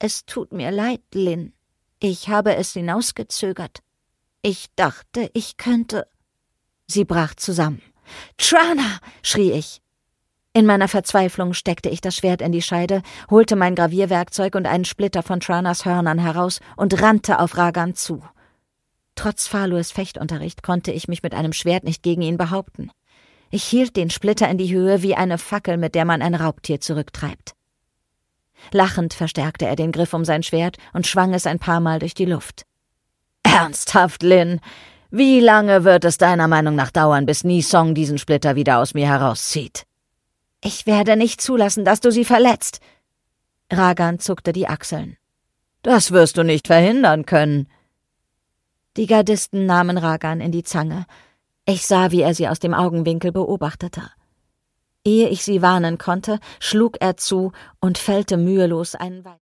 »Es tut mir leid, Lin. Ich habe es hinausgezögert. Ich dachte, ich könnte.« Sie brach zusammen. »Trana!« schrie ich. In meiner Verzweiflung steckte ich das Schwert in die Scheide, holte mein Gravierwerkzeug und einen Splitter von Tranas Hörnern heraus und rannte auf Ragan zu. Trotz Falues Fechtunterricht konnte ich mich mit einem Schwert nicht gegen ihn behaupten. Ich hielt den Splitter in die Höhe wie eine Fackel, mit der man ein Raubtier zurücktreibt. Lachend verstärkte er den Griff um sein Schwert und schwang es ein paar Mal durch die Luft. »Ernsthaft, Lin? Wie lange wird es deiner Meinung nach dauern, bis Nisong diesen Splitter wieder aus mir herauszieht?« »Ich werde nicht zulassen, dass du sie verletzt.« Ragan zuckte die Achseln. »Das wirst du nicht verhindern können.« Die Gardisten nahmen Ragan in die Zange. Ich sah, wie er sie aus dem Augenwinkel beobachtete. Ehe ich sie warnen konnte, schlug er zu und fällte mühelos einen